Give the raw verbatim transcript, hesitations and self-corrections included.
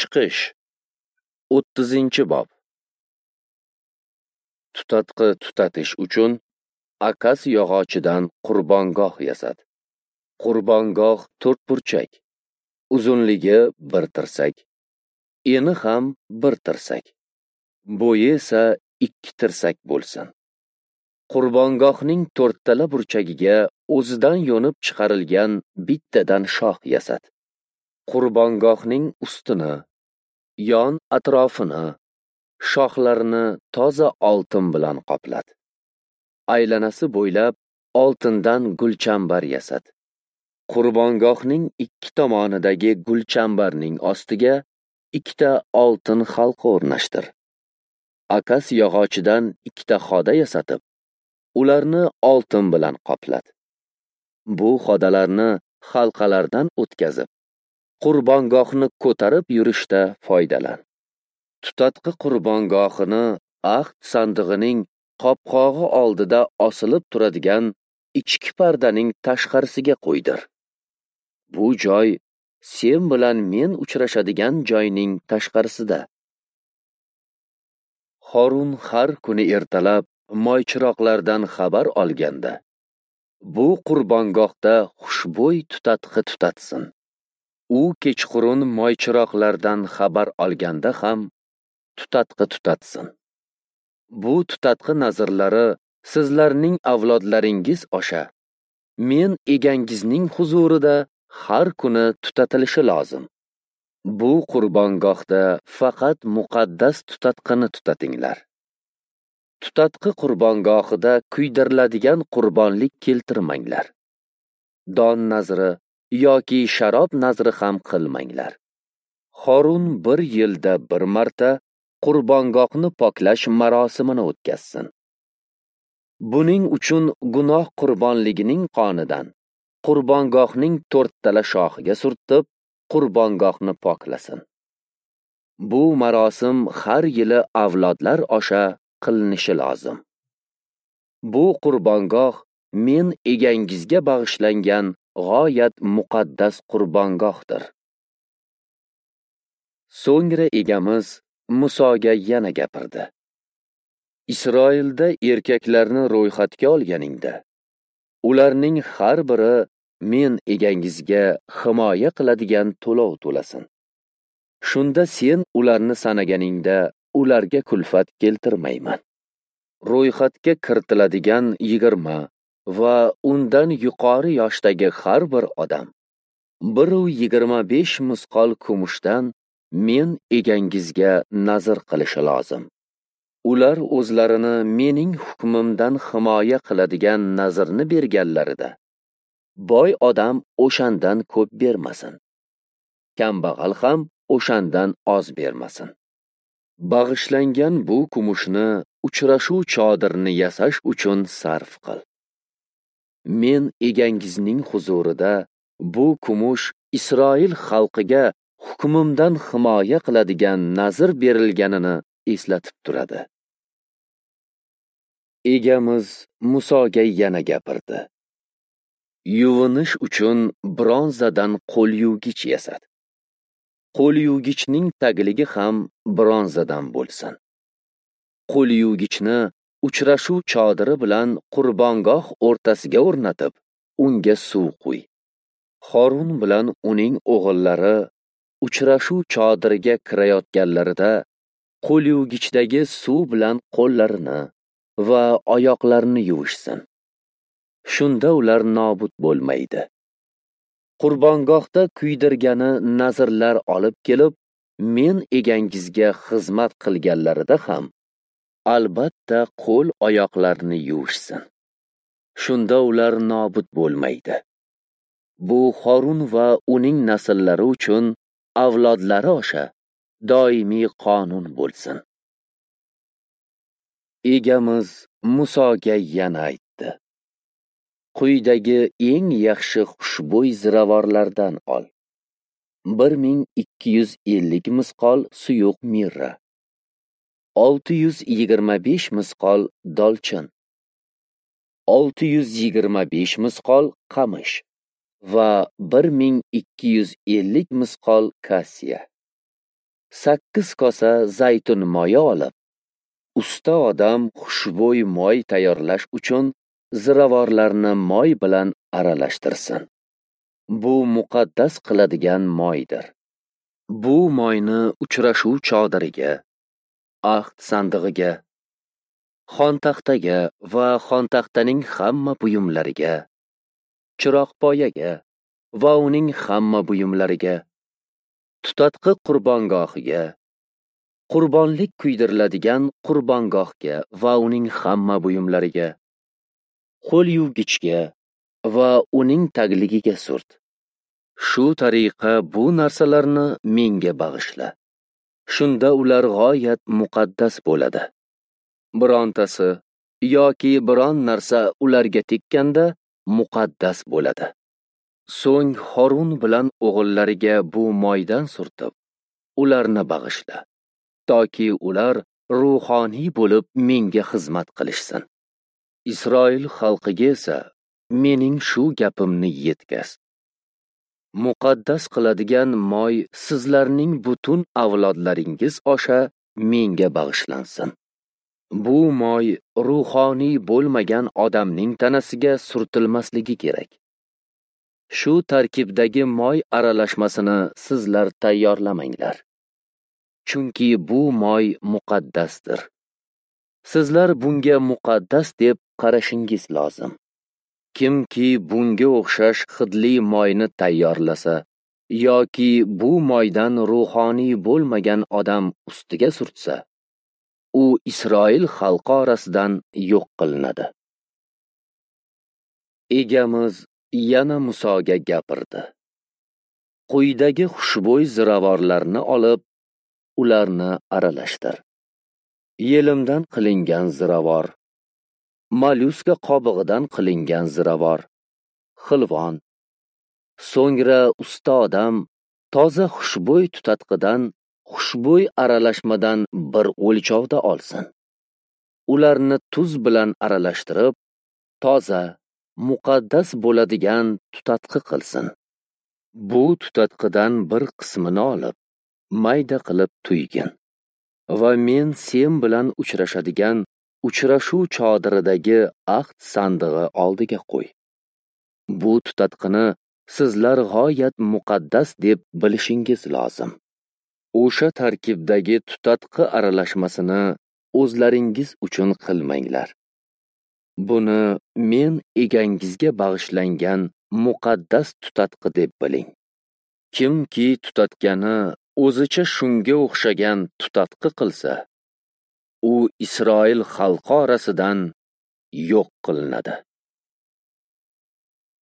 Chiqish o'ttizinchi bob. Tutatqi tutatish uchun akas yog'ochidan qurbongoh yasad. Qurbongoh to'rt burchak, uzunligi bir tirsak, eni ham bir tirsak, bo'yi esa ikki tirsak bo'lsin. Qurbongohning to'rttala burchagiga o'zidan yo'nib chiqarilgan bittadan shoh yasad. Qurbongohning ustini, yon atrofini, shoxlarini toza oltin bilan qoplad. Aylanasi bo'ylab oltindan gulchambar yasad. Qurbongohning ikki tomonidagi gulchambarning ostiga ikkita oltin halqa o'rnashtir. Akas yog'ochidan ikkita xoda yasatib, ularni oltin bilan qoplad. Bu xodalarni halqalardan o'tkazib, qurbongohni ko'tarib yurishda foydalan. Tutatqi qurbongohini ahd sandig'ining qopqog'i oldida osilib turadigan ichki pardaning tashqarisiga qo'ydir. Bu joy sen bilan men uchrashadigan joyning tashqarisida. Horun har kuni ertalab moychiroqlardan xabar olganda, bu qurbongohda xushbo'y tutatqi tutatsin. U kechqurun moychiroqlardan xabar olganda ham tutatqi tutatsin. Bu tutatqi nazrlari sizlarning avlodlaringiz osha, men egangizning huzurida har kuni tutatilishi lozim. Bu qurbongohda faqat muqaddas tutatqini tutatinglar. Tutatqi qurbongohida kuydiriladigan qurbonlik keltirmanglar. Don nazri yoki sharob nazri ham qilmanglar. Horun bir yilda bir marta qurbongohni poklash marosimini o'tkazsin. Buning uchun gunoh qurbonligining qonidan qurbongohning to'rttala shoxiga surtib, qurbongohni poklasin. Bu marosim har yili avlodlar osha qilinishi lozim. Bu qurbongoh men egangizga bag'ishlangan g'oyat muqaddas qurbongohdir. So'ngra egamiz Musoga yana gapirdi. Isroilda erkaklarni ro'yxatga olganingda, ularning har biri men egangizga himoya qiladigan to'lov to'lasin. Shunda sen ularni sanaganingda ularga kulfat keltirmayman. Ro'yxatga kiritiladigan yigirma va undan yuqori yoshdagi har bir odam bir yigirma besh misqol kumushdan men egangizga nazr qilishi lozim. Ular o'zlarini mening hukmimdan himoya qiladigan nazrni berganlarida boy odam o'shandan ko'p bermasin. Kambag'al ham o'shandan oz bermasin. Bag'ishlangan bu kumushni uchrashuv chodirini yasash uchun sarf qil. Men egangizning huzurida bu kumush Isroil xalqiga hukmimdan himoya qiladigan nazr berilganini eslatib turadi. Egamiz Musoga yana gapirdi. Yuvinish uchun bronzadan qo'l yuvgich yasad. Qo'l yuvgichning tagligi ham bronzadan bo'lsin. Qo'l yuvgichni uchrashuv chodiri bilan qurbongoh o'rtasiga o'rnatib, unga suv quy. Horun bilan uning o'g'illari uchrashuv chodiriga kirayotganlarida qo'l yuvgichdagi suv bilan qo'llarini va oyoqlarini yuvishsin. Shunda ular nobud bo'lmaydi. Qurbongohda kuydirgani nazrlar olib kelib, men egangizga xizmat qilganlarida ham albatta qo'l oyoqlarini yuvishsin. Shunda ular nobud bo'lmaydi. Bu Horun va uning nasllari uchun avlodlari osha doimiy qonun bo'lsin. Egamiz Musoga yana aytdi. Quyidagi eng yaxshi xushbo'y ziravorlardan ol. bir ming ikki yuz ellik misqol suyuq mirra, olti yuz yigirma besh misqol dolchin, olti yuz yigirma besh misqol qamish va bir ming ikki yuz ellik misqol kassiya. sakkiz kosa zaytun moyi olib, usta odam xushbo'y moy tayyorlash uchun ziravorlarni moy bilan aralashtirsin. Bu muqaddas qiladigan moydir. Bu moyni uchrashuv chodiriga, ahd sandig'iga, xontaxtaga va xontaxtaning hamma buyumlariga, chiroqpoyaga va uning hamma buyumlariga, tutatqi qurbongohiga, qurbonlik kuydiriladigan qurbongohga va uning hamma buyumlariga, qo'l yuvgichga va uning tagligiga surt. Shu tariqa bu narsalarni menga bag'ishla. Shunda ular g'oyat muqaddas bo'ladi. Birontasi yoki biron narsa ularga tekkanda muqaddas bo'ladi. So'ng Harun bilan o'g'illariga bu moydan surtib, ularni bag'ishla, toki ular ruhoniy bo'lib menga xizmat qilishsin. Isroil xalqiga esa mening shu gapimni yetkaz. Muqaddas qiladigan moy sizlarning butun avlodlaringiz osha menga bag'ishlansin. Bu moy ruhoniy bo'lmagan odamning tanasiga surtilmasligi kerak. Shu tarkibdagi moy aralashmasini sizlar tayyorlamanglar. Chunki bu moy muqaddasdir. Sizlar bunga muqaddas deb qarashingiz lozim. Kimki bunga o'xshash hidli moyni tayyorlasa yoki bu moydan ruhoniy bo'lmagan odam ustiga surtsa, u Isroil xalqi orasidan yo'q qilinadi. Egamiz yana Musoga gapirdi. Quyidagi xushbo'y ziravorlarni olib, ularni aralashtir. Yelimdan qilingan ziravor, malyuska qobig'idan qilingan ziravor, xilvon. So'ngra usta odam toza xushbo'y tutatqidan xushbo'y aralashmadan bir o'lchovda olsin. Ularni tuz bilan aralashtirib, toza, muqaddas bo'ladigan tutatqi qilsin. Bu tutatqidan bir qismini olib, mayda qilib tuygin va men sen bilan uchrashadigan uchrashuv chodiridagi ahd sandig'i oldiga qo'y. Bu tutatqini sizlar g'oyat muqaddas deb bilishingiz lozim. O'sha tarkibdagi tutatqi aralashmasini o'zlaringiz uchun qilmanglar. Buni men egangizga bag'ishlangan muqaddas tutatqi deb biling. Kimki tutatgani o'zicha shunga o'xshagan tutatqi qilsa, u Isroil xalqi orasidan yo'q qilinadi.